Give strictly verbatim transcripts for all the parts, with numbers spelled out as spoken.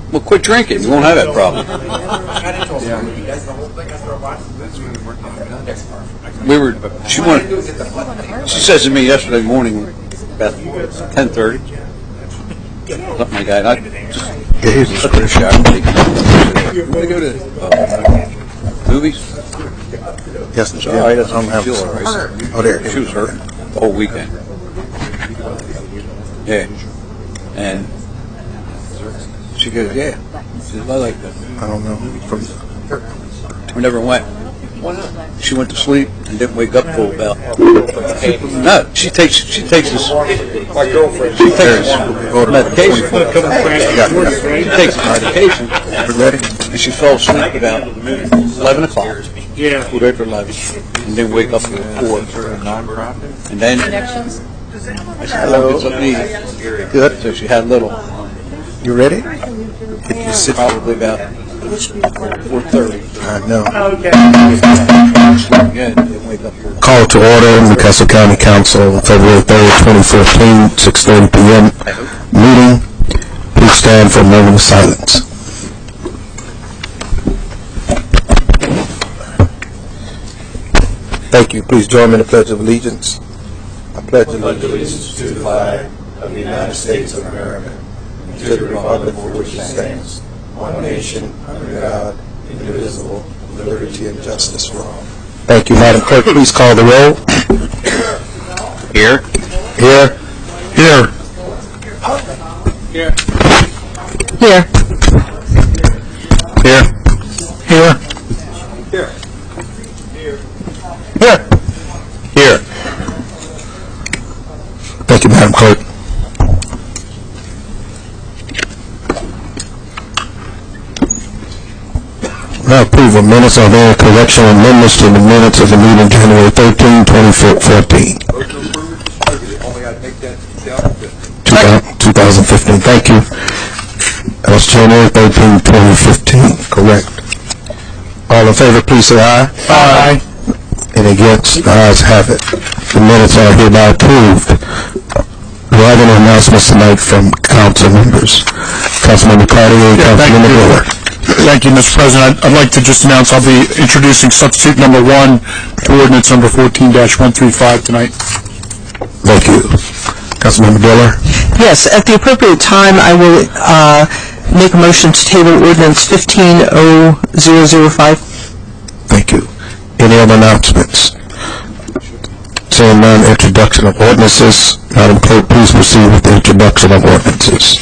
Well, quit drinking. You won't have that problem. We were. She wanted. She says to me yesterday morning, about ten thirty, something like that. I just Yeah, here's took a shower. You want to go to uh, movies? Yes, It's yeah, all right. I don't have Feel all right. Oh, there. She was hurt the whole weekend. Yeah, and she goes, yeah. She says, I like that. I don't know. From We never went. She went to sleep and didn't wake up till about. No, she takes she takes this. My girlfriend. She takes medication. She takes medication. ready? And she fell asleep about eleven o'clock. Yeah. Put her for eleven, and then wake up at four. And then I said, hello, it's up me. Good. So she had little. You ready? If you sit, Probably about four thirty. I know. Okay. Again, didn't wake up. till- Call to order, Newcastle County Council, February third, twenty fifteen, six thirty p m Meeting. Please stand for a moment of silence. Thank you. Please join me in the Pledge of Allegiance. I pledge allegiance to the flag of the United States of America and to the republic for which it stands, one nation, under God, indivisible, with liberty and justice for all. Thank you, Madam Clerk. Please call the roll. Here. Here. Here. Yeah. Here. Here. Here. Here. Here. Thank you, Madam Clerk. Now approve of minutes. Are there correction and amendments to the minutes of the meeting January thirteenth, twenty fourteen? two thousand fifteen. Thank you. That was January thirteenth, twenty fifteen. Correct. All in favor, please say aye. Aye. Any against? The ayes have it. The minutes are hereby approved. Do I have any announcements tonight from council members? Councilmember Cartier, Councilmember Miller. Thank you, Mister President. I'd, I'd like to just announce I'll be introducing substitute number one to ordinance number fourteen dash one thirty-five tonight. Thank you. Councilmember Diller. Yes, at the appropriate time, I will uh, make a motion to table ordinance fifteen oh zero oh five. Thank you. Any other announcements? Seeing none, introduction of ordinances. Madam Clerk, please proceed with the introduction of ordinances.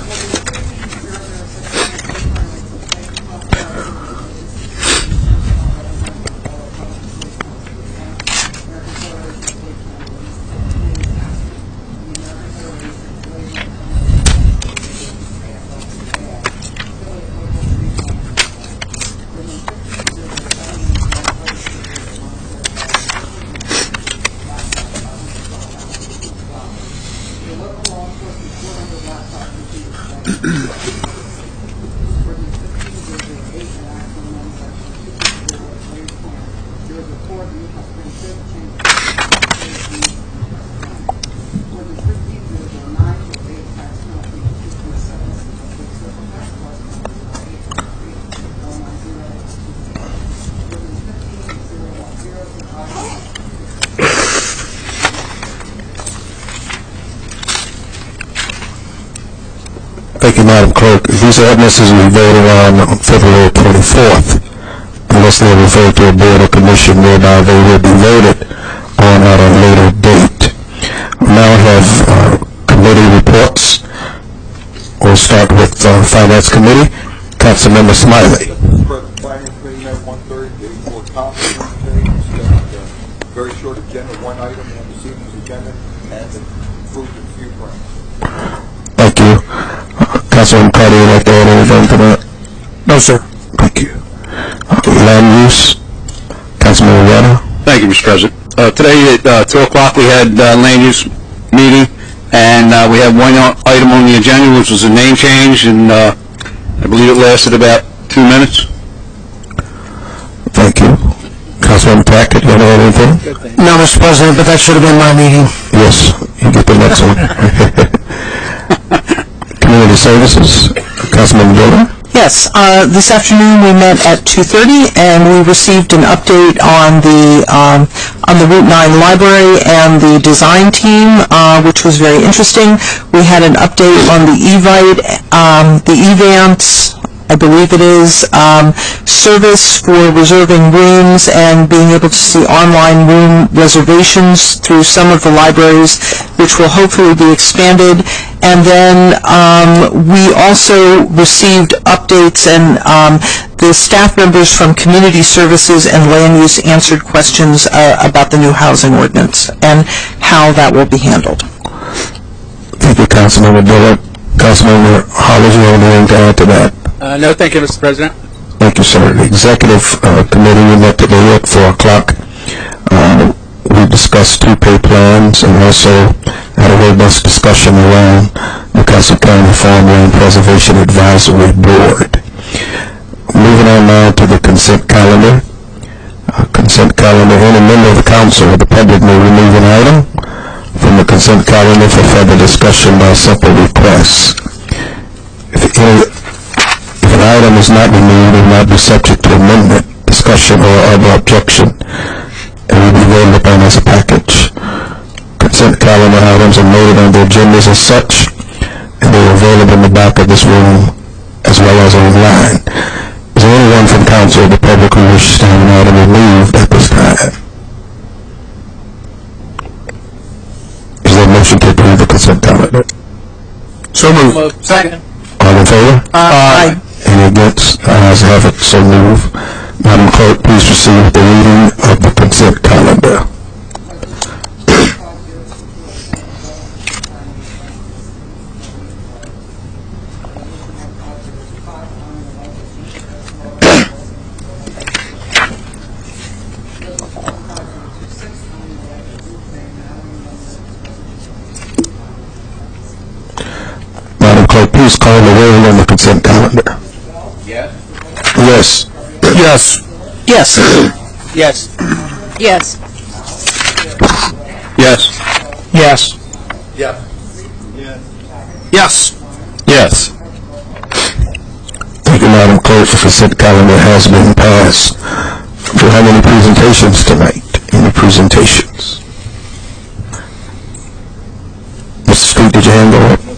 Thank you, Madam Clerk. These ordinances we voted on on February twenty-fourth. Unless they're referred to a board or commission, whereby they will be voted on at a later date. We now have uh, committee reports. We'll start with uh, Finance Committee. Councilmember Smiley. Finance Committee met one thirty, for conference change, very short agenda, one item on this evening's agenda, and approved a few grants. Thank you. Uh, Councilman Carter, would like to add anything to that? No, sir. Thank you. Uh, land use. Councilman Rivera. Thank you, Mister President. Uh, today at uh, two o'clock we had uh, land use meeting, and uh, we had one item on the agenda, which was a name change, and uh, I believe it lasted about two minutes. Thank you. Councilman Tackett, you want to add anything? No, Mister President, but that should have been my meeting. Yes, you get the next one. Community Services. Councilman Dillon? Yes, uh, this afternoon we met at two thirty and we received an update on the um, on the Route nine library and the design team, uh, which was very interesting. We had an update on the Evite, um, the Evance, I believe it is, um, service for reserving rooms and being able to see online room reservations through some of the libraries, which will hopefully be expanded. And then um, we also received updates, and um, the staff members from Community Services and Land Use answered questions uh, about the new housing ordinance and how that will be handled. Thank you, Councilmember Dillon. Councilmember Hollers, you have anything to add to that? Uh, no, thank you, Mister President. Thank you, sir. The Executive uh, Committee, we met today at four o'clock. Uh, we discussed two pay plans and also had a robust discussion around the Newcastle County Farmland Preservation Advisory Board. Moving on now to the consent calendar. Uh, consent calendar. Any member of the council or the public may remove an item from the consent calendar for further discussion by simple request. If any If an item is not removed, it will not be subject to amendment, discussion, or other objection, and will be voted upon as a package. Consent calendar items are noted on the agendas as such, and they are available in the back of this room as well as online. Is there anyone from council or the public who wishes to have an item removed at this time? Is there a motion to approve the consent calendar? So moved. Second. All in favor? Aye. Any against? The ayes have it, so move. Madam Clerk, please proceed with the reading of the consent calendar. Madam Clerk, please call the roll on the consent calendar. Yes. Yes. Yes. Yes. Yes. Yes. Yes. Yes. Yes. Yes. Yes. Thank you, Madam Clerk. The consent calendar has been passed. Do you have any presentations tonight? Any presentations? Mister Street, did your hand go up?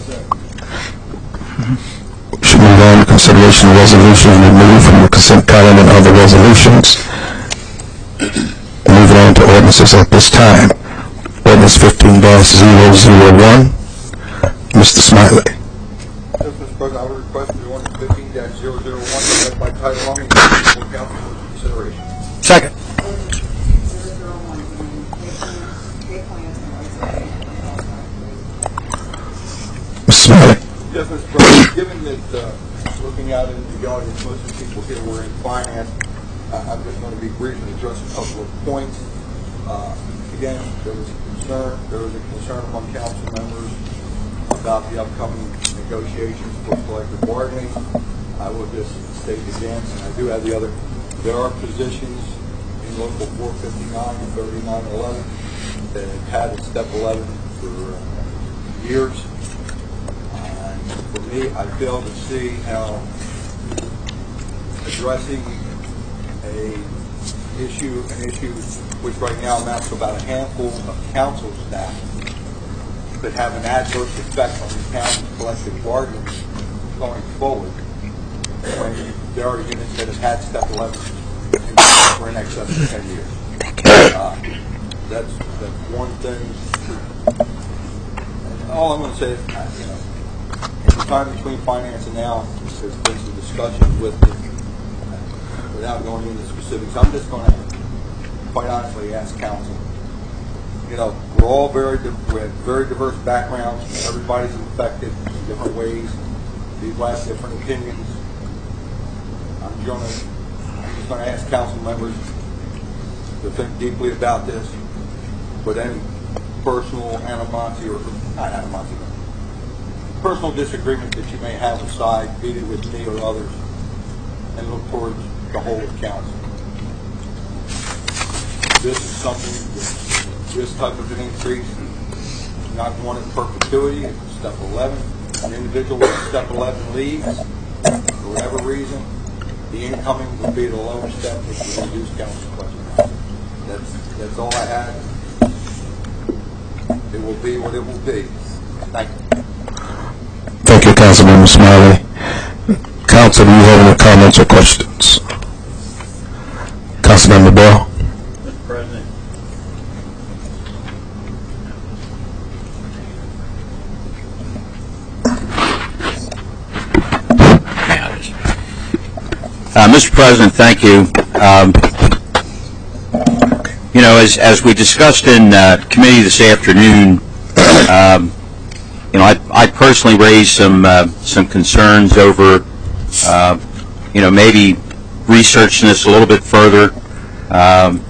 We should move on to consideration of resolutions removed from the consent calendar and other resolutions. Moving on to ordinances at this time. Ordinance fifteen dash zero zero one. Mister Smiley. Yes, Mister President, I would request the ordinance fifteen dash zero zero one be read by title only and given full council for consideration. Second. Mister Smiley. Yes, Mister President, given that, uh, looking out into the audience, most of the people here were in finance, uh, I'm just going to be brief and address a couple of points. Uh, again, there was a concern, there was a concern among council members about the upcoming negotiations for collective bargaining. I will just state again, and I do have the other, there are positions in local four fifty-nine and thirty-nine eleven that have had a step eleven for uh, years. For me, I fail to see how addressing a issue, an issue which right now amounts to about a handful of council staff could have an adverse effect on the town's collective bargaining going forward when there are units that have had step eleven for in excess of ten years. Uh, that's, that's one thing. And all I'm going to say is, uh, you know, the time between finance and now, there's been some discussions with, uh, without going into specifics, I'm just going to, quite honestly, ask council. You know, we're all very, di- we have very diverse backgrounds. Everybody's affected in different ways. People have different opinions. I'm going to, I'm just going to ask council members to think deeply about this. But any personal animosity or not animosity, but personal disagreement that you may have aside, be it with me or others, and look towards the whole of council. This is something that this type of an increase is not one in perpetuity. It's step eleven. An individual with step eleven leaves, for whatever reason, the incoming would be the lower step, which would reduce council's budget. That's, that's all I had. It will be what it will be. Thank you. Thank you, Councilmember Smiley. Council, do you have any comments or questions? Councilmember Bell? Mister President. Uh, Mister President, thank you. Um, you know, as, as we discussed in uh, committee this afternoon, um, you know, I, I personally raised some uh, some concerns over, uh, you know, maybe researching this a little bit further, um,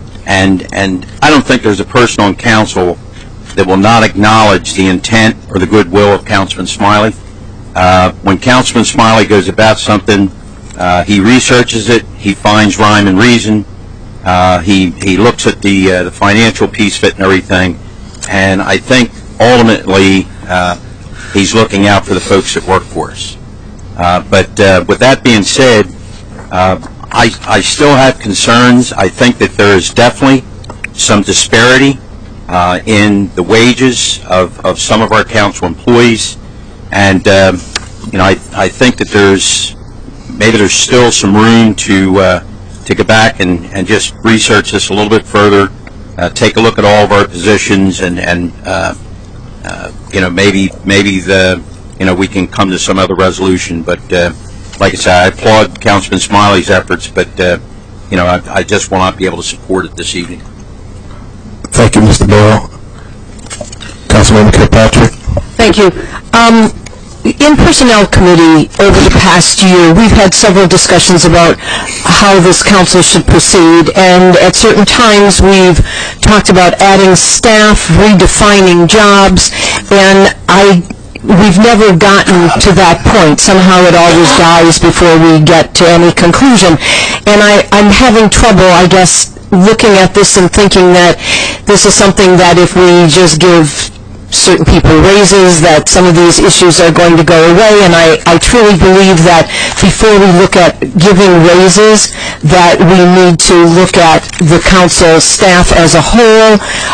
and and I don't think there's a person on council that will not acknowledge the intent or the goodwill of Councilman Smiley. Uh, when Councilman Smiley goes about something, uh, he researches it, he finds rhyme and reason, uh, he he looks at the uh, the financial piece of it and everything, and I think ultimately uh, he's looking out for the folks that work for us. Uh, but uh, with that being said, uh, I, I still have concerns. I think that there is definitely some disparity uh, in the wages of, of some of our council employees, and um, you know, I, I think that there's maybe there's still some room to uh, to go back and, and just research this a little bit further, uh, take a look at all of our positions, and and uh, uh, you know, maybe maybe the you know we can come to some other resolution. But uh, like I said, I applaud Councilman Smiley's efforts, but uh, you know, I, I just will not be able to support it this evening. Thank you, Mister Bell. Councilmember Kirkpatrick. Thank you. Um, in Personnel Committee over the past year, we've had several discussions about how this council should proceed, and at certain times we've talked about adding staff, redefining jobs, and I we've never gotten to that point. Somehow it always dies before we get to any conclusion. And I, I'm having trouble, I guess, looking at this and thinking that this is something that if we just give certain people raises, that some of these issues are going to go away. And I, I truly believe that before we look at giving raises, that we need to look at the council staff as a whole,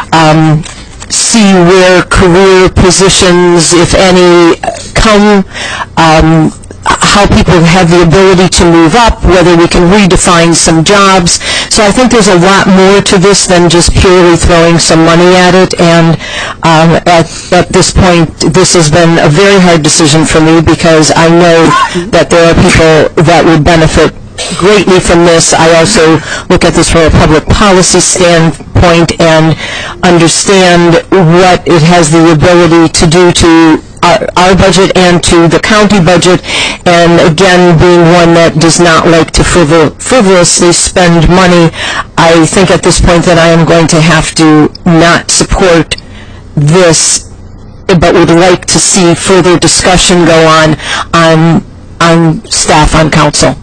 um, see where career positions, if any, come, um, how people have the ability to move up, whether we can redefine some jobs. So I think there's a lot more to this than just purely throwing some money at it. And um, at, at this point, this has been a very hard decision for me, because I know that there are people that would benefit greatly from this. I also look at this from a public policy standpoint and understand what it has the ability to do to our, our budget and to the county budget, and again, being one that does not like to frivol frivolously spend money, I think at this point that I am going to have to not support this, but would like to see further discussion go on on, on staff on council.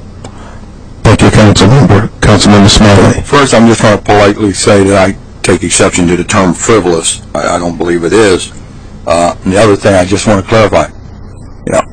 Thank you, Councilmember. Councilmember Smiley. First, I'm just going to politely say that I take exception to the term frivolous. I, I don't believe it is. Uh, and the other thing I just want to clarify, you know,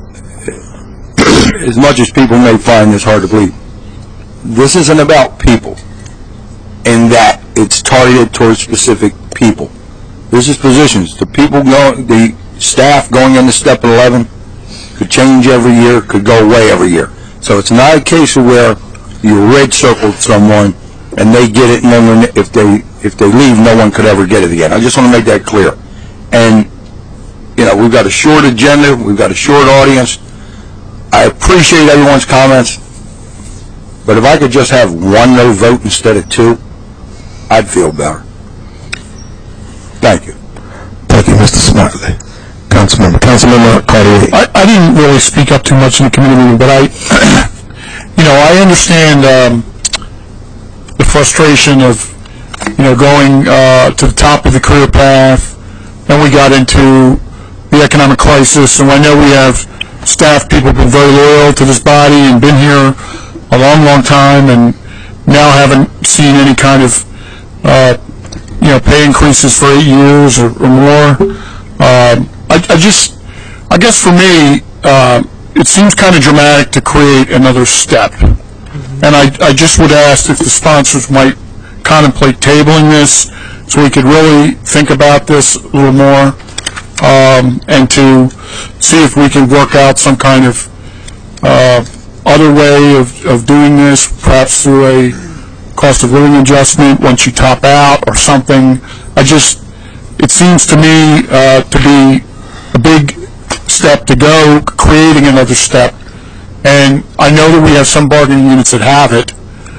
as much as people may find this hard to believe, this isn't about people in that it's targeted towards specific people. This is positions. The people going, the staff going into step eleven could change every year, could go away every year. So it's not a case of where you red circled someone and they get it, and then when, if they if they leave, no one could ever get it again. I just want to make that clear. And you know, we've got a short agenda, we've got a short audience. I appreciate everyone's comments, but if I could just have one no vote instead of two, I'd feel better. Thank you. Thank you, Mister Smiley. Councilmember. Councilmember Cartier. I, I didn't really speak up too much in the committee meeting, but I, you know, I understand um, the frustration of, you know, going uh, to the top of the career path. Then we got into the economic crisis, and I know we have staff people who've been very loyal to this body and been here a long, long time, and now haven't seen any kind of, uh, you know, pay increases for eight years or, or more. Um, I, I just, I guess for me, uh, it's seems kind of dramatic to create another step. And I, I just would ask if the sponsors might contemplate tabling this so we could really think about this a little more, um, and to see if we can work out some kind of uh, other way of, of doing this, perhaps through a cost of living adjustment once you top out or something. I just, it seems to me uh, to be a big step to go, creating another step. And I know that we have some bargaining units that have it.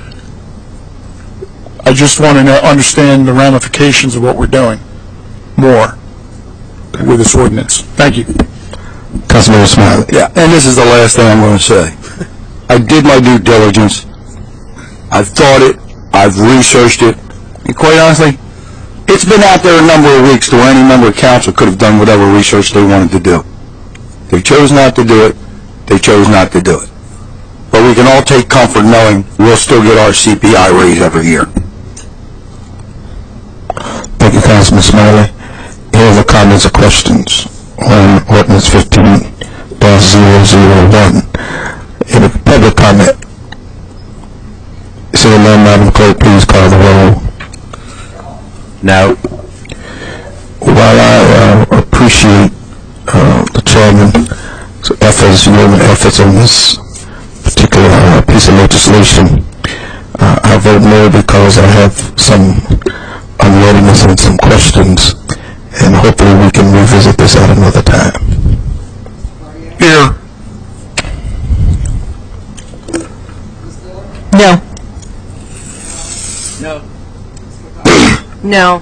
I just want to understand the ramifications of what we're doing more with this ordinance. Thank you. Councilman Smiley. Yeah, and this is the last thing I'm going to say. I did my due diligence. I've thought it. I've researched it. And quite honestly, it's been out there a number of weeks to where any member of council could have done whatever research they wanted to do. They chose not to do it. They chose not to do it. But we can all take comfort knowing we'll still get our C P I raise every year. Thank you, Councilman Smiley. Any other comments or questions on ordinance fifteen dash zero zero one? Any public comment? Seeing none, Madam Clerk, please call the roll. No. While I uh, appreciate uh, the chairman's efforts, human efforts on this particular uh, piece of legislation, uh, I vote no because I have some unreadiness and some questions, and hopefully we can revisit this at another time. Here. No. No. No.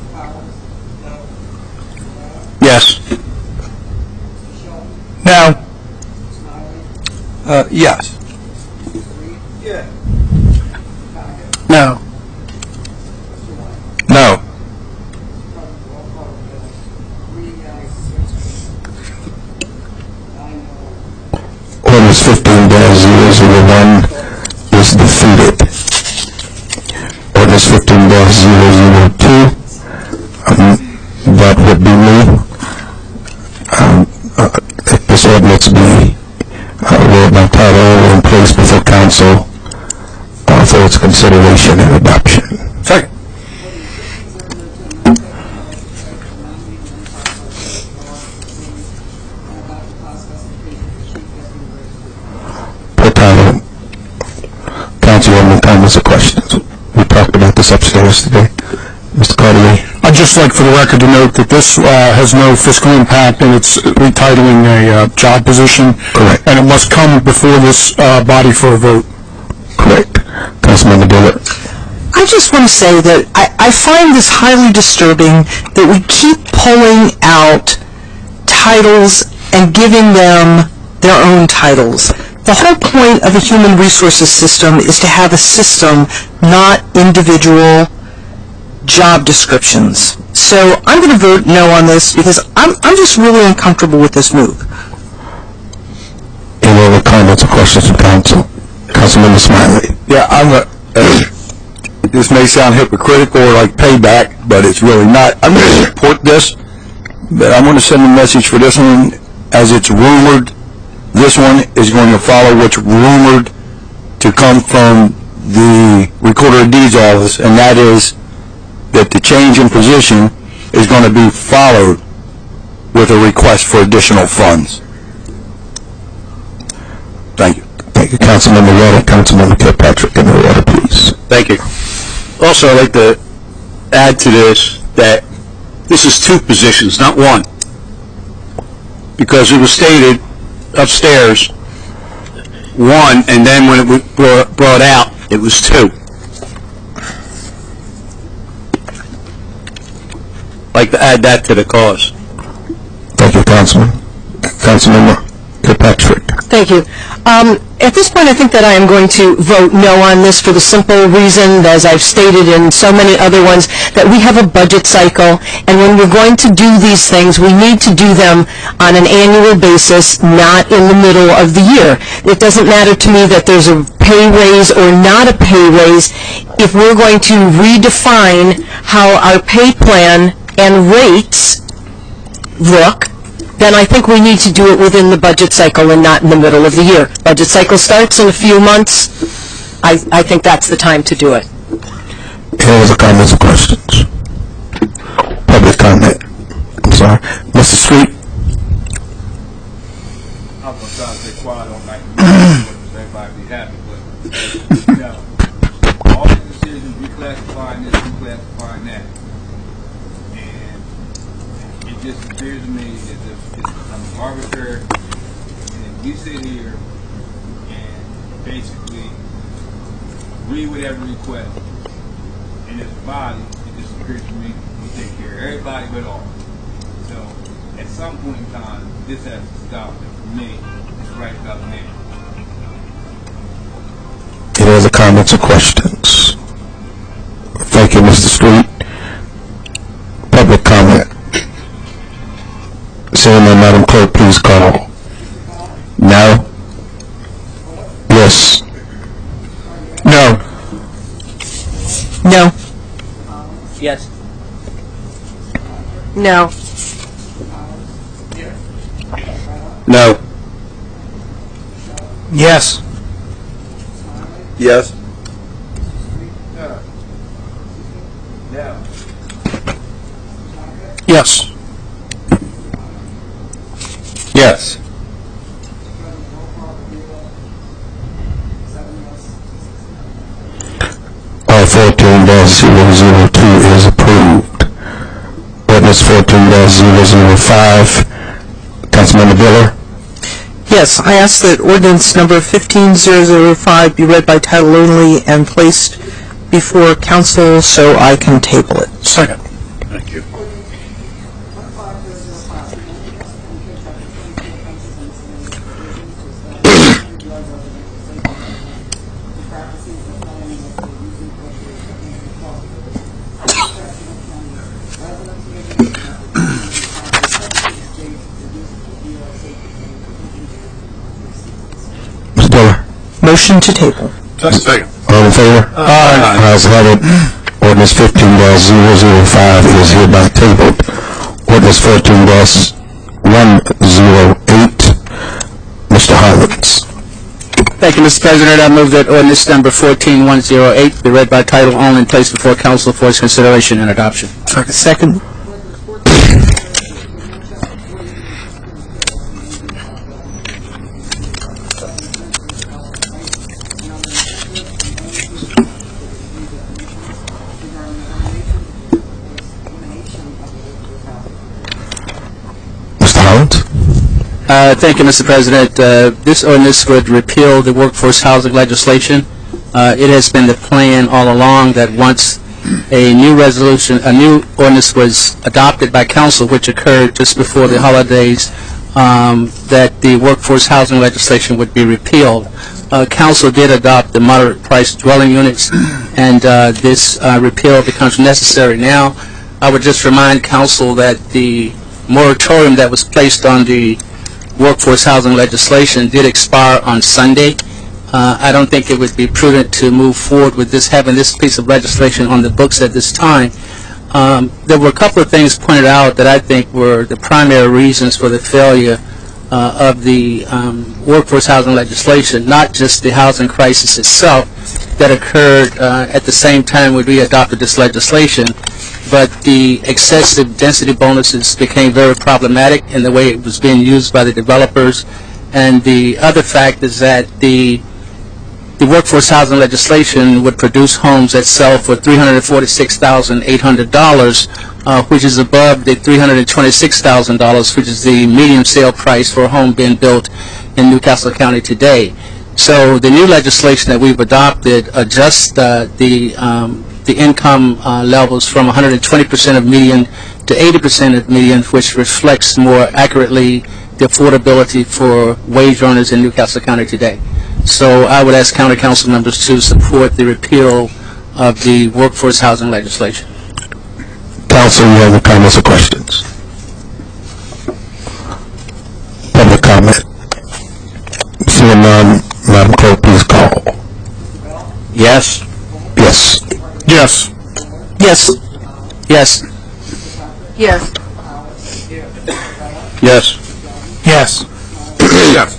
Yes. Now, Uh, yes. no. No. Ordinance fifteen dash zero zero one is defeated. Ordinance fifteen dash zero zero two, um, that would be me. Um, uh, if this ordinance be uh, read by title only and placed before council uh, for its consideration and adoption. Second. Per title, councilwoman, comments or questions? We talked about this upstairs today. Mister Cartier? I'd just like for the record to note that this uh, has no fiscal impact, and it's retitling a uh, job position. Correct. And it must come before this uh, body for a vote. Correct. Councilman Dillard? I just want to say that I, I find this highly disturbing that we keep pulling out titles and giving them their own titles. The whole point of a human resources system is to have a system, not individual job descriptions. So I'm going to vote no on this because I'm, I'm just really uncomfortable with this move. Any other comments or questions from council? Councilman Smiley? Yeah, I'm a, uh, this may sound hypocritical or like payback, but it's really not. I'm going to support this, but I'm going to send a message for this one as it's rumored. This one is going to follow what's rumored to come from the Recorder of Deeds office, and that is that the change in position is going to be followed with a request for additional funds. Thank you. Thank you, Councilman Moretta. Councilman Kilpatrick, in order, please. Thank you. Also, I'd like to add to this that this is two positions, not one. Because it was stated upstairs, one, and then when it was brought, brought out, it was two. I'd like to add that to the cause. Thank you, Councilman. Councilman Kilpatrick. Thank you. Um, at this point, I think that I am going to vote no on this for the simple reason, as I've stated in so many other ones, that we have a budget cycle, and when we're going to do these things, we need to do them on an annual basis, not in the middle of the year. It doesn't matter to me that there's a pay raise or not a pay raise. If we're going to redefine how our pay plan and rates look, then I think we need to do it within the budget cycle and not in the middle of the year. Budget cycle starts in a few months. I, I think that's the time to do it. Any other comments or questions? Public comment. I'm sorry. Mister Street? I'm gonna try to stay quiet on night. Everybody be happy, but you know, all the decisions, reclassifying this, reclassifying that, and it just appears to me as if it's becoming arbitrary. And if we sit here and basically read whatever request in this body, it just appears to me we take care of everybody but all. So at some point in time, this has to stop. And for me, it's right about now. Any other comments or questions? Thank you, Mister Street. Public comment. Seeing none, Madam Clerk, please call. No? Yes? No. No. Yes. No. No. Yes. Yes. Yes. Yes. R fourteen dash zero zero two is approved. Ordinance fourteen dash zero zero five. Councilmember Diller? Yes, I ask that ordinance number fifteen thousand five be read by title only and placed before council so I can table it. Second. Thank you. Mister Diller? Motion to table. Second. All in favor? Aye. Ayes have it. Ordinance fifteen dash zero zero five is hereby tabled. Ordinance fourteen dash one zero eight. Mister Hollins? Thank you, Mister President. I move that ordinance number fourteen one oh eight be read by title only and placed before council for its consideration and adoption. Second. Mister Hollins? Uh, thank you, Mister President. Uh, this ordinance would repeal the workforce housing legislation. Uh, it has been the plan all along that once a new resolution, a new ordinance was adopted by council, which occurred just before the holidays, um, that the workforce housing legislation would be repealed. Uh, council did adopt the moderate price dwelling units, and uh, this uh, repeal becomes necessary now. I would just remind council that the moratorium that was placed on the workforce housing legislation did expire on Sunday. Uh, I don't think it would be prudent to move forward with this, having this piece of legislation on the books at this time. Um, there were a couple of things pointed out that I think were the primary reasons for the failure uh, of the um, workforce housing legislation, not just the housing crisis itself that occurred uh, at the same time when we adopted this legislation, but the excessive density bonuses became very problematic in the way it was being used by the developers. And the other fact is that the the workforce housing legislation would produce homes that sell for three hundred forty-six thousand eight hundred dollars, uh, which is above the three hundred twenty-six thousand dollars, which is the median sale price for a home being built in Newcastle County today. So the new legislation that we've adopted adjusts uh, the um, the income uh, levels from one hundred twenty percent of median to eighty percent of median, which reflects more accurately the affordability for wage earners in Newcastle County today. So I would ask county council members to support the repeal of the workforce housing legislation. Council, you have any comments or questions? Public comment. Seeing none, Madam Clerk, please call. Yes. Yes. Yes. Yes. Yes. Yes. Yes. Yes. Yes.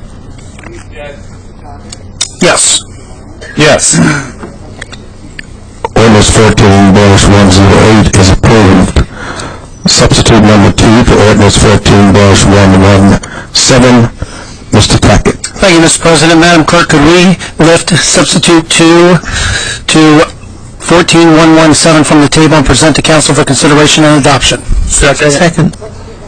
Yes. Yes. Ordinance fourteen one oh eight is approved. Substitute number two for ordinance fourteen one seventeen, Mister Tackett. Thank you, Mister President. Madam Clerk, could we lift substitute two to fourteen one seventeen from the table and present to council for consideration and adoption? Second. Second.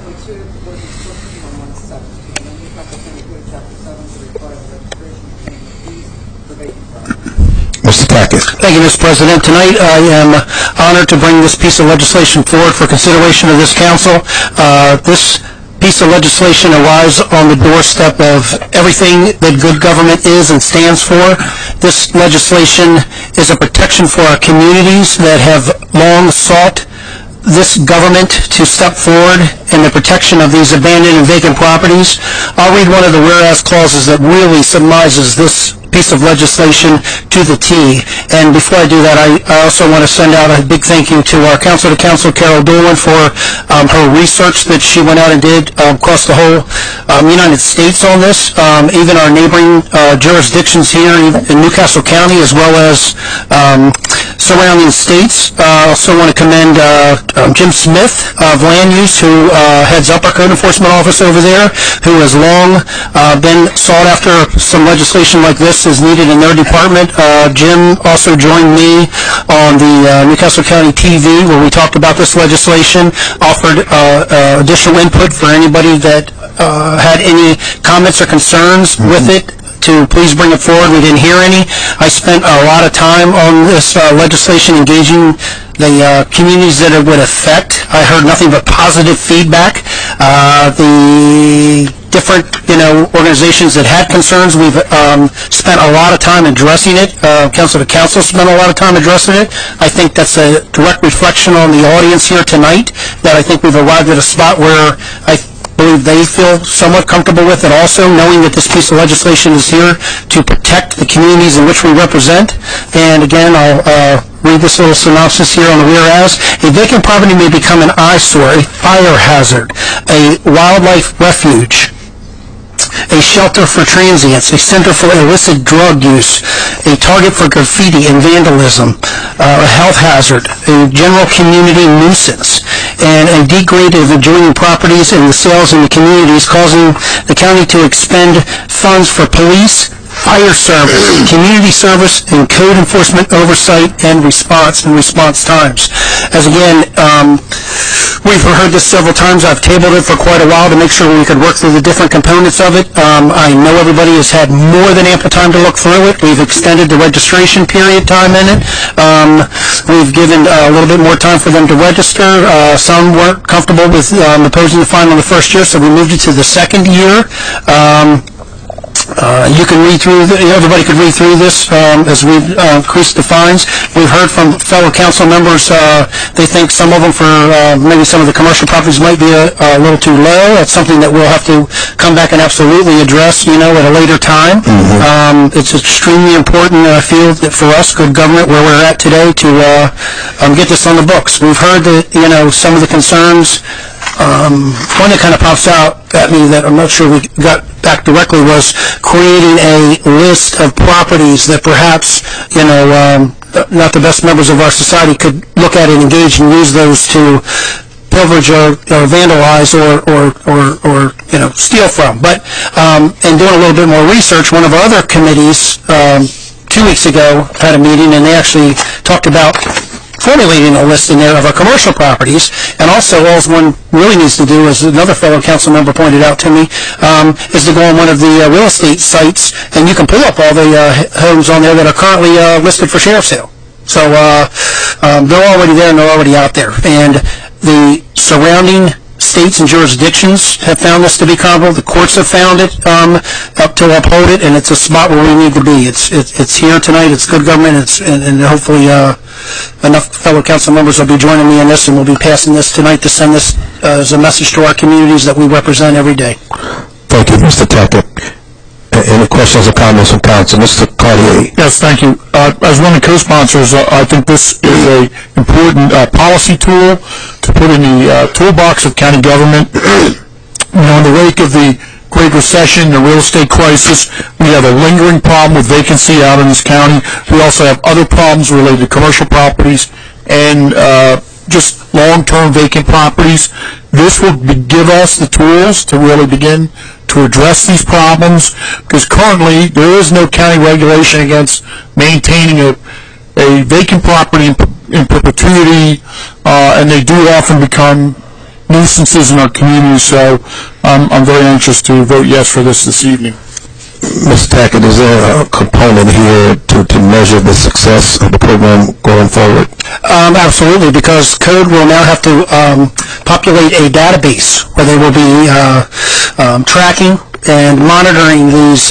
Mister Tackett. Thank you, Mister President. Tonight, I am honored to bring this piece of legislation forward for consideration of this council. Uh, this piece of legislation arrives on the doorstep of everything that good government is and stands for. This legislation is a protection for our communities that have long sought this government to step forward in the protection of these abandoned and vacant properties. I'll read one of the whereas clauses that really summarizes this piece of legislation to the T. And before I do that, I, I also want to send out a big thank you to our council to council, Carol Dolan, for um, her research that she went out and did um, across the whole um, United States on this. Um, even our neighboring uh, jurisdictions here in Newcastle County, as well as um, surrounding states. I uh, also want to commend uh, um, Jim Smith of Land Use, who uh, heads up our code enforcement office over there, who has long uh, been sought after some legislation like this is needed in their department. Uh, Jim also joined me on the uh, Newcastle County T V where we talked about this legislation, offered uh, uh, additional input for anybody that uh, had any comments or concerns mm-hmm. with it, to please bring it forward. We didn't hear any. I spent a lot of time on this uh, legislation engaging the uh, communities that it would affect. I heard nothing but positive feedback. Uh, the different, you know, organizations that had concerns, we've um, spent a lot of time addressing it. Uh, council to council spent a lot of time addressing it. I think that's a direct reflection on the audience here tonight, that I think we've arrived at a spot where I believe they feel somewhat comfortable with it also, knowing that this piece of legislation is here to protect the communities in which we represent. And again, I'll uh, read this little synopsis here on the whereas. A vacant property may become an eyesore, a fire hazard, a wildlife refuge, a shelter for transients, a center for illicit drug use, a target for graffiti and vandalism, uh, a health hazard, a general community nuisance, and a degraded of adjoining properties and the sales in the communities, causing the county to expend funds for police, fire service, community service, and code enforcement oversight and response and response times. As again, um, we've heard this several times. I've tabled it for quite a while to make sure we could work through the different components of it. Um, I know everybody has had more than ample time to look through it. We've extended the registration period time in it. Um, we've given uh, a little bit more time for them to register. Uh, some weren't comfortable with um, imposing the fine on the first year, so we moved it to the second year. Um, Uh, you can read through, the, everybody could read through this um, as we uh, increase the fines. We've heard from fellow council members, uh, they think some of them for uh, maybe some of the commercial properties might be a, a little too low. That's something that we'll have to come back and absolutely address, you know, at a later time. Mm-hmm. um, it's extremely important, I feel, that for us, good government, where we're at today, to uh, um, get this on the books. We've heard that, you know, some of the concerns. Um, one that kind of pops out at me that I'm not sure we got back directly was creating a list of properties that perhaps, you know, um, not the best members of our society could look at and engage and use those to pillage or, or vandalize or, or, or, or, you know, steal from. But um, in doing a little bit more research, one of our other committees um, two weeks ago had a meeting, and they actually talked about formulating a list in there of our commercial properties. And also, all one really needs to do, as another fellow council member pointed out to me, um, is to go on one of the uh, real estate sites, and you can pull up all the uh, homes on there that are currently uh, listed for sheriff's sale. So uh, um, they're already there and they're already out there. And the surrounding states and jurisdictions have found this to be comparable. The courts have found it um, up to uphold it, and it's a spot where we need to be. It's it's, it's here tonight. It's good government. It's and, and hopefully uh, enough fellow council members will be joining me in this, and we'll be passing this tonight to send this uh, as a message to our communities that we represent every day. Thank you, Mister Tackett. Any questions or comments from council? Mister Cartier. Yes, thank you. Uh, as one of the co-sponsors, uh, I think this is a important uh, policy tool to put in the uh, toolbox of county government. You know, in the wake of the Great Recession, the real estate crisis. We have a lingering problem with vacancy out in this county. We also have other problems related to commercial properties and uh, just long-term vacant properties. This will be, give us the tools to really begin to address these problems, because currently there is no county regulation against maintaining a, a vacant property in, in perpetuity, uh, and they do often become nuisances in our community. So um, I'm very anxious to vote yes for this this evening. Mister Tackett, is there a component here to, to measure the success of the program going forward? Um, absolutely, because code will now have to um, populate a database where they will be uh, um, tracking and monitoring these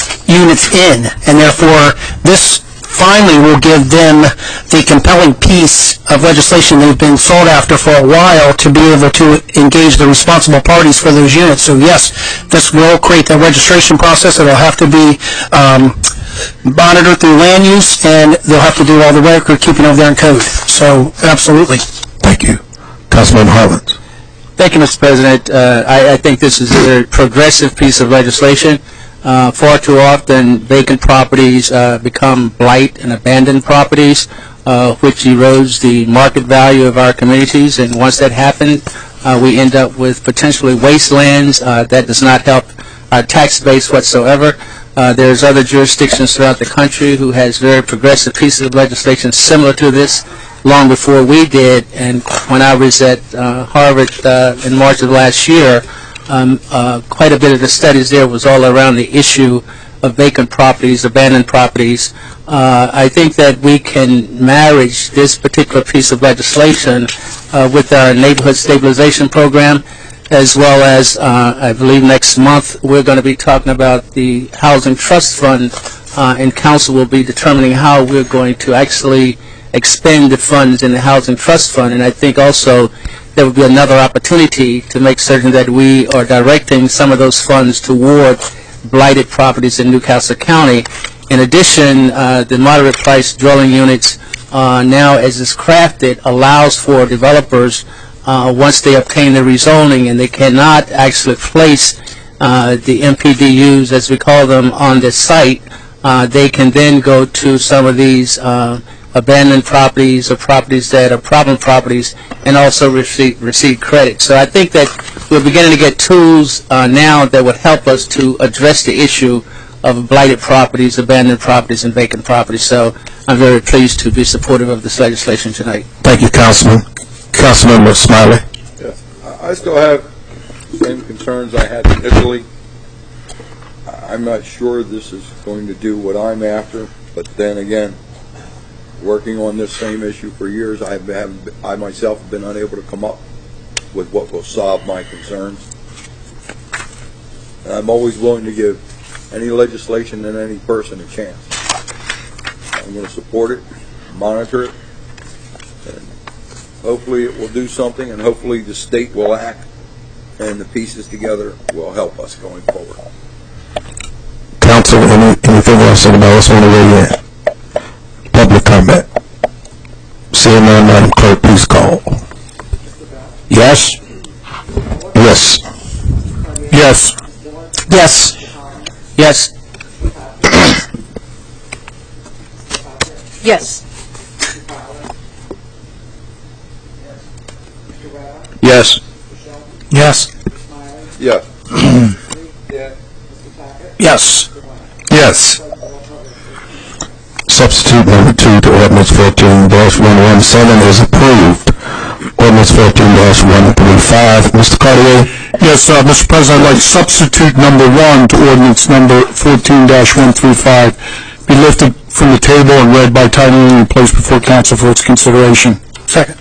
units in, and therefore this finally will give them the compelling piece of legislation they've been sought after for a while to be able to engage the responsible parties for those units. So yes, this will create a registration process. It'll have to be um, monitored through land use, and they'll have to do all the record keeping over there in code. So absolutely. Thank you. Councilman Harland. Thank you, Mister President. Uh, I, I think this is a very progressive piece of legislation. Uh, far too often, vacant properties uh, become blight and abandoned properties, uh, which erodes the market value of our communities. And once that happens, uh, we end up with potentially wastelands. Uh, that does not help our tax base whatsoever. Uh, there's other jurisdictions throughout the country who has very progressive pieces of legislation similar to this long before we did. And when I was at uh, Harvard uh, in March of last year, Um, uh, quite a bit of the studies there was all around the issue of vacant properties, abandoned properties. Uh, I think that we can marry this particular piece of legislation uh, with our neighborhood stabilization program, as well as, uh, I believe next month, we're going to be talking about the Housing Trust Fund, uh, and council will be determining how we're going to actually expend the funds in the Housing Trust Fund. And I think also there will be another opportunity to make certain that we are directing some of those funds toward blighted properties in Newcastle County. In addition, uh, the moderate price dwelling units uh, now, as it's crafted, allows for developers, uh, once they obtain the rezoning and they cannot actually place uh, the M P D Us, as we call them, on the site, uh, they can then go to some of these uh, abandoned properties or properties that are problem properties and also receive, receive credit. So I think that we're beginning to get tools uh, now that would help us to address the issue of blighted properties, abandoned properties, and vacant properties. So I'm very pleased to be supportive of this legislation tonight. Thank you, Councilman. Councilmember Smiley. Yes. I I still have the same concerns I had initially. I- I'm not sure this is going to do what I'm after, but then again, working on this same issue for years, I have, I myself have been unable to come up with what will solve my concerns. And I'm always willing to give any legislation and any person a chance. I'm going to support it, monitor it, and hopefully it will do something, and hopefully the state will act, and the pieces together will help us going forward. Council, any, anything else anybody else want to weigh in? Public comment. Seeing none, Madam Clerk, please call. Yes? Yes. Yes. Yes. Yes. Yes. Yes. Yes. Yes. Yes. Yes. Substitute number two to ordinance fourteen dash one seventeen is approved. Ordinance fourteen dash one thirty-five. Mister Cartier? Yes, uh, Mister President, I'd like substitute number one to ordinance number fourteen dash one thirty-five be lifted from the table and read by title only and placed before council for its consideration. Second.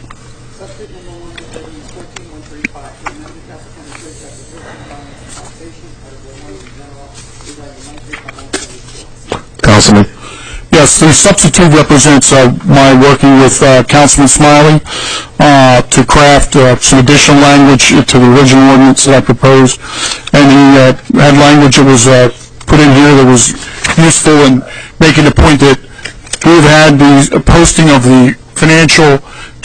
Councilman? Yes, the substitute represents uh, my working with uh, Councilman Smiley uh, to craft uh, some additional language to the original ordinance that I proposed. And he uh, had language that was uh, put in here that was useful in making the point that we've had the posting of the financial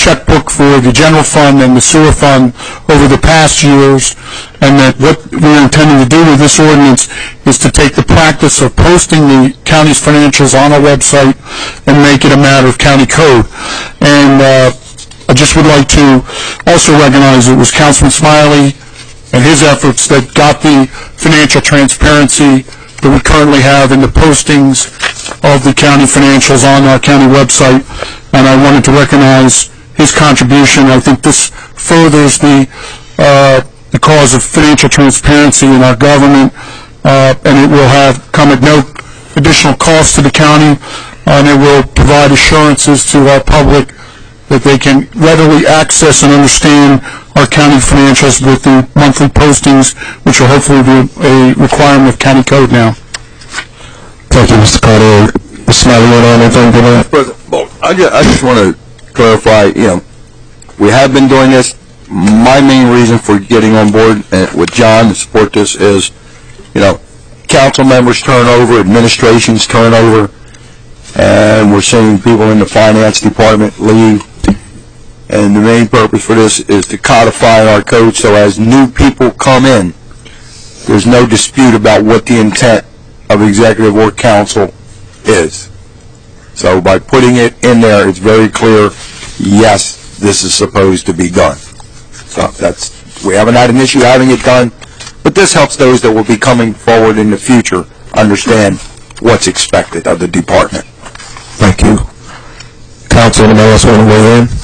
checkbook for the general fund and the sewer fund over the past years, and that what we're intending to do with this ordinance is to take the practice of posting the county's financials on our website and make it a matter of county code. And uh, I just would like to also recognize it was Councilman Smiley and his efforts that got the financial transparency that we currently have in the postings of the county financials on our county website, and I wanted to recognize his contribution. I think this furthers the uh, the cause of financial transparency in our government, uh, and it will have come at no additional cost to the county, and it will provide assurances to our public that they can readily access and understand our county financials with the monthly postings, which will hopefully be a requirement of county code now. Thank you, Mister Carter. Mister Smiley, you want to add anything to that? President, well, I just, I just want to clarify, you know, we have been doing this. My main reason for getting on board uh, with John to support this is, you know, council members turnover, administrations turnover, and we're seeing people in the finance department leave. And the main purpose for this is to codify our code so as new people come in, there's no dispute about what the intent of executive or council is. So by putting it in there, it's very clear, yes, this is supposed to be done. So that's, we haven't had an issue having it done, but this helps those that will be coming forward in the future understand what's expected of the department. Thank you. Council, anybody else want to weigh in?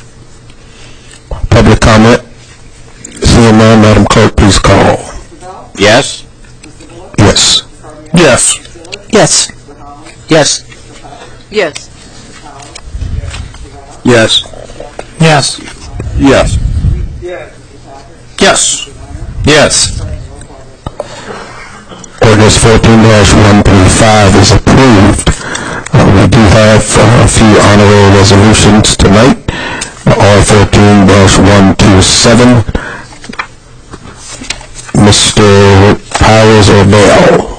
Public comment? Seeing none, Madam Clerk, please call. Yes? Yes. Yes. Yes. Yes. Yes. Yes. Yes. Yes. Yes. Yes. Ordinance fourteen dash one thirty-five is approved. Uh, we do have uh, a few honorary resolutions tonight. R fourteen dash one twenty-seven. Mister Powers or Bell?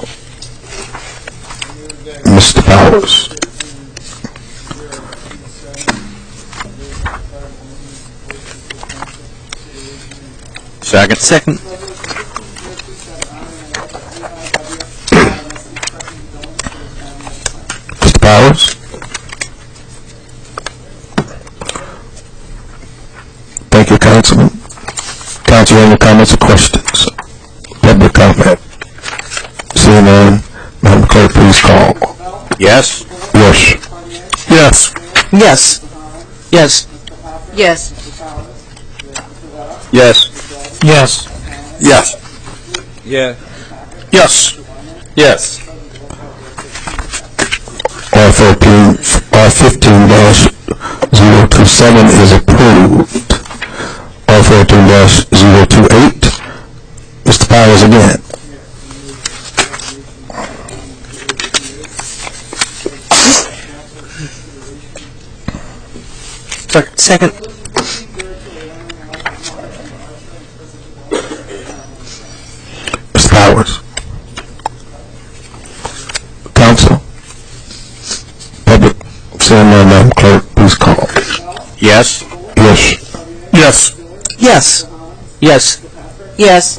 Mister Powers. Second. Second. Mister Powers? Thank you, Councilman. Council, any comments or questions? Public comment. Seeing none, Madam Clerk, please call. Yes. Yes. Yes. Yes. Yes. Yes. Yes. Yes. Yes. Yeah. Yes. Yes. R fourteen, R fifteen dash zero two seven is approved. R fourteen dash zero two eight. Mister Powers again. Second. Mister Powers. Council. Public. Seeing none, Madam Clerk, please call. Yes. Yes. Yes. Yes. Yes. Yes.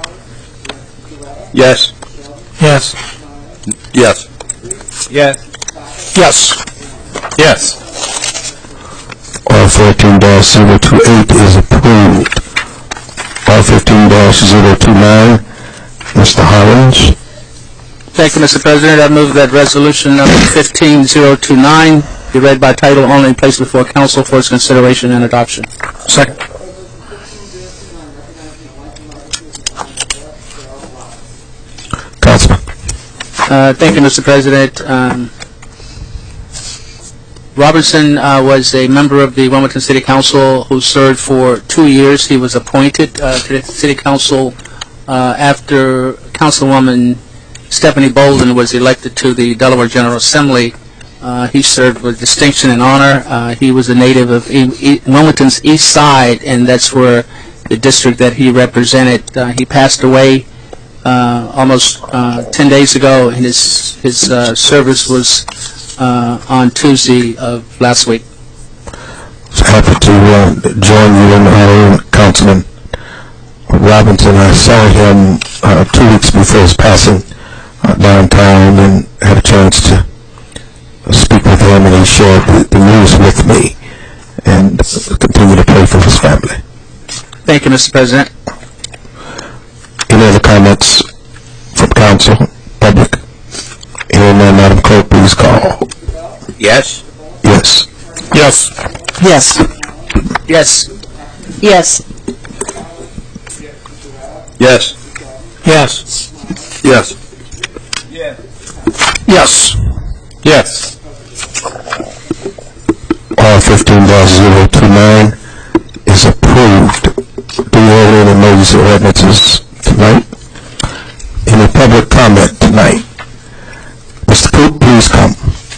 Yes. Yes. Yes. Yes. Yes. Yes. R fourteen dash zero two eight is approved. R fifteen dash zero two nine, Mister Hollins. Thank you, Mister President. I move that resolution number fifteen zero two nine be read by title only and placed before council for its consideration and adoption. Second. Councilman. Uh, thank you, Mister President. Um, Robertson uh, was a member of the Wilmington City Council who served for two years. He was appointed uh, to the City Council uh, after Councilwoman Stephanie Bolden was elected to the Delaware General Assembly. Uh, he served with distinction and honor. Uh, he was a native of e e Wilmington's East Side, and that's where the district that he represented. Uh, he passed away uh, almost uh, ten days ago, and his, his uh, service was uh, on Tuesday of last week. Happy to uh, join you in honoring Councilman Robinson. I saw him uh, two weeks before his passing uh, downtown and had a chance to speak with him, and he shared the, the news with me, and continue to pray for his family. Thank you, Mister President. Any other comments from council, public? Hearing none, Madam Clerk, please call. Yes? Yes. Yes. Yes. Yes. Yes. Yes. Yes. Yes. Yes. Yes. R fifteen zero two nine is approved. Do we have any emergency ordinances tonight? Any public comment tonight? Mister Coop, please come.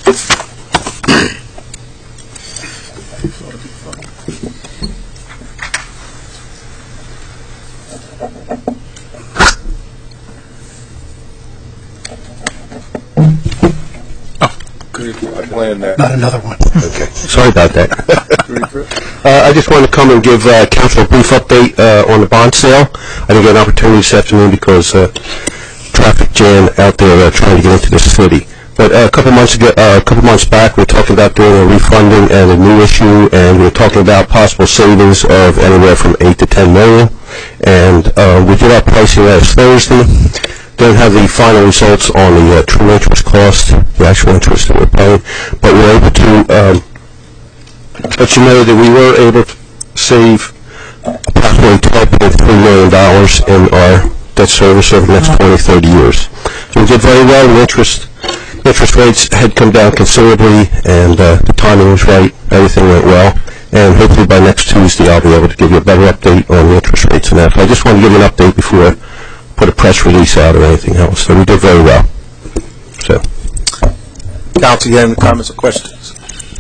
Not another one. Okay, sorry about that. uh, I just wanted to come and give uh, council a brief update uh, on the bond sale. I didn't get an opportunity this afternoon because uh, traffic jam out there uh, trying to get into the city. But uh, a couple months ago, uh, a couple months back, we were talking about doing a refunding and a new issue, and we were talking about possible savings of anywhere from eight to ten million. And uh, we did our pricing last Thursday. Don't have the final results on the uh, true interest cost, the actual interest that we're paying, but we're able to um, let you know that we were able to save approximately twelve point three million dollars in our debt service over the next twenty, thirty years. So we did very well. The interest interest rates had come down considerably, and uh, the timing was right. Everything went well, and hopefully by next Tuesday I'll be able to give you a better update on the interest rates and that. But I just want to give you an update before put a press release out or anything else. So we did very well. So, Council, you have any comments or questions?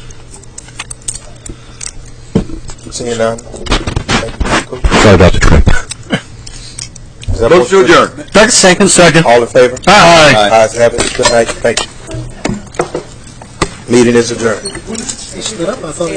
Seeing none. sorry about the trip. Is that Motion to adjourn. Second. Second. all in favor? Aye. Ayes have it. Good night. Thank you. Meeting is adjourned.